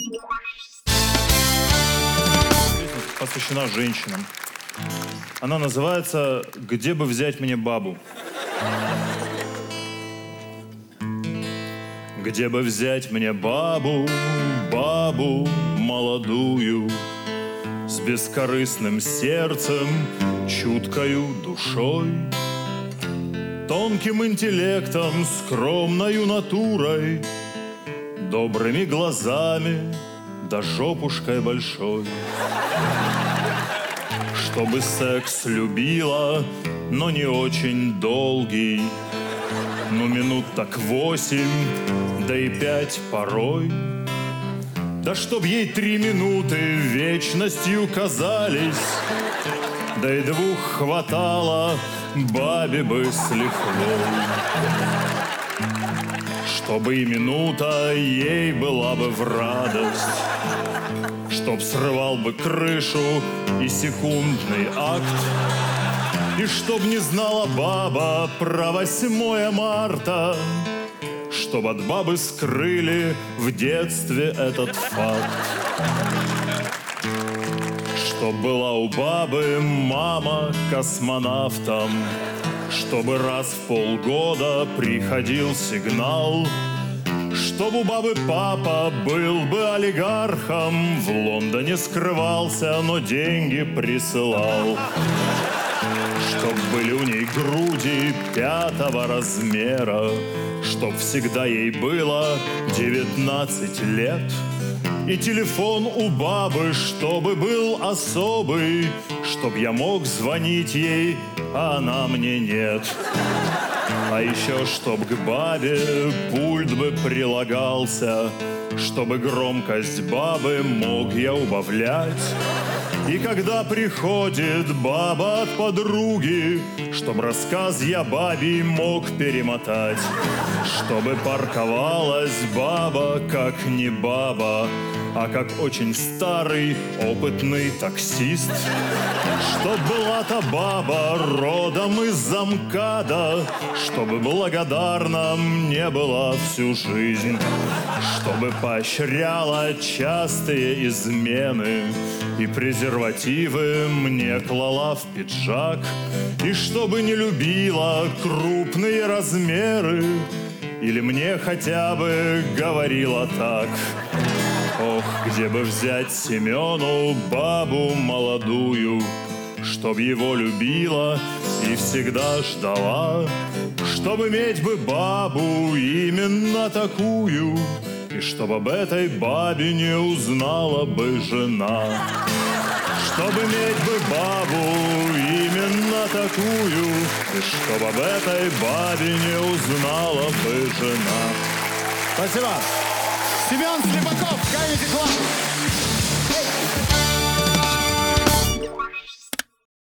Песня посвящена женщинам. Она называется «Где бы взять мне бабу?». Где бы взять мне бабу, бабу молодую, с бескорыстным сердцем, чуткою душой, тонким интеллектом, скромною натурой, добрыми глазами да жопушкой большой. Чтобы секс любила, но не очень долгий, ну минут так 8, да и 5 порой. Да чтоб ей 3 минуты вечностью казались, да и 2 хватало, бабе бы с лихвой. Чтобы и минута ей была бы в радость, чтоб срывал бы крышу и секундный акт, и чтоб не знала баба про 8 марта, чтоб от бабы скрыли в детстве этот факт. Чтоб была у бабы мама космонавтом, чтобы раз в полгода приходил сигнал, чтоб у бабы папа был бы олигархом, в Лондоне скрывался, но деньги присылал. Чтоб были у ней груди 5-го размера, чтоб всегда ей было 19 лет, и телефон у бабы, чтобы был особый, чтоб я мог звонить ей, а она мне нет. А еще чтоб к бабе пульт бы прилагался, чтобы громкость бабы мог я убавлять. И когда приходит баба от подруги, чтоб рассказ я бабе мог перемотать. Чтобы парковалась баба как не баба, а как очень старый опытный таксист. Чтоб была-то баба родом из МКАДа, чтобы благодарна мне была всю жизнь. Чтобы поощряла частые измены и презервативы мне клала в пиджак. И чтобы не любила крупные размеры, или мне хотя бы говорила так: ох, где бы взять Семену бабу молодую, чтоб его любила и всегда ждала, чтоб иметь бы бабу именно такую, и чтоб об этой бабе не узнала бы жена. Чтоб иметь бы бабу именно такую, и чтоб об этой бабе не узнала бы жена. Спасибо. Семен Слепаков.